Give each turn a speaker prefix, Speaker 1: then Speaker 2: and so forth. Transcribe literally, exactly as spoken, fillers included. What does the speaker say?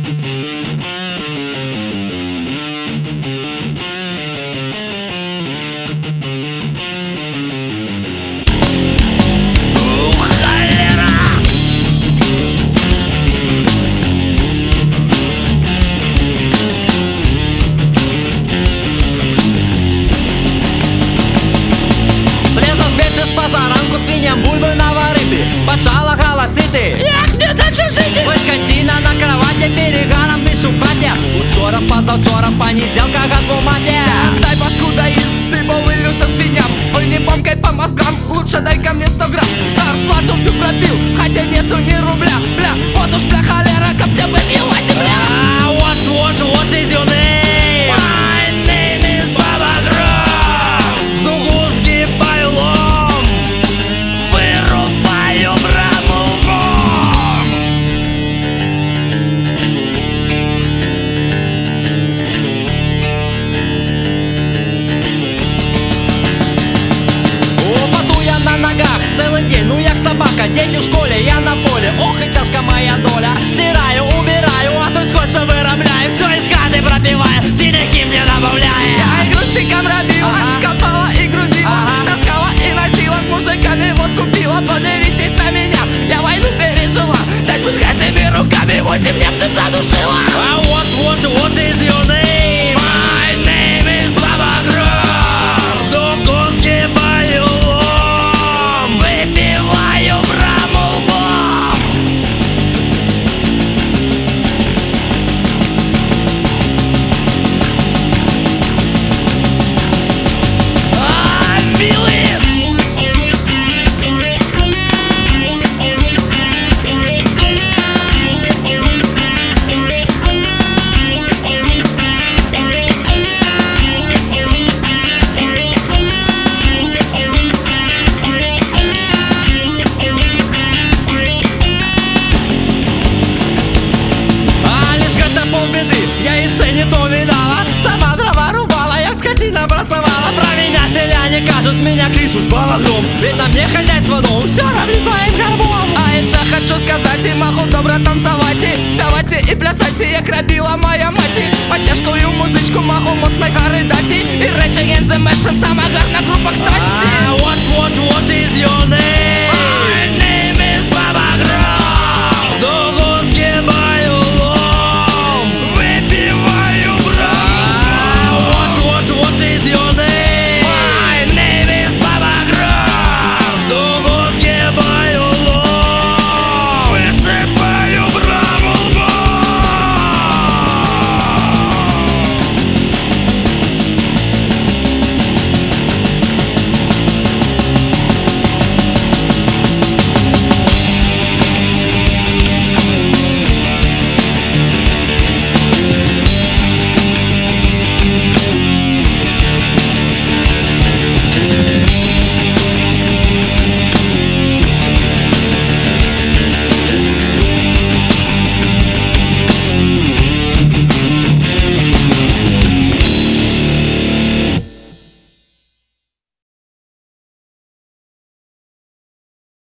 Speaker 1: Бульби наварити, почала галасити: як не дальше жити? Ось скотина на кроваті, перегаром дышу в хаті. Учора, позавчора, в понеділках отбуматі.
Speaker 2: Дай паскуда їсти, бо вилюся свиням. Ой, не помкай по мозгам, лучше дай-ка мне сто грамм. Зарплату всю пропил, хотя нету ни рубля. Бля, вот уж бля холера, как тебя без его земля.
Speaker 1: What, what, what is your name?
Speaker 2: My name is Baba Grom.
Speaker 1: Дугу сгибаю лом,
Speaker 2: вырубаю браму бом.
Speaker 1: Упаду я на ногах целый день, ну як собака. Дети в школе, я на поле, ох и тяжка моя доля. Стираю, убираю, а то скотч виробляю. Все из хаты пропиваю, синяки мне добавляю.
Speaker 2: Я и грузчиком робила,
Speaker 1: Ага.
Speaker 2: копала и грузила,
Speaker 1: Ага.
Speaker 2: таскала и носила, с мужиками вот купила. Подивитесь на меня, я войну пережила. Да с мужиками руками восемь немцев задушила.
Speaker 1: А what, what, what is your name?
Speaker 2: My name is Baba Grom.
Speaker 1: Дугу сгибаю лом,
Speaker 2: Выпиваю браму бом. А, милые!
Speaker 1: а лишь гэта полбеды, я еще не то видала. Сама дрова рубала, я скотина працевала. Про меня селяне кажут, с меня крышу с балагром. Ведь на мне хозяйство дом, все равно своим горбом.
Speaker 2: А еще хочу сказать, и могу добре танцевать, и спевать, и плясать, як робила моя мать. Потяжкую музичку могу моцно гори дати, и Rage Against the Machine сама гарна група, кстати.
Speaker 1: А what, what, what is your name?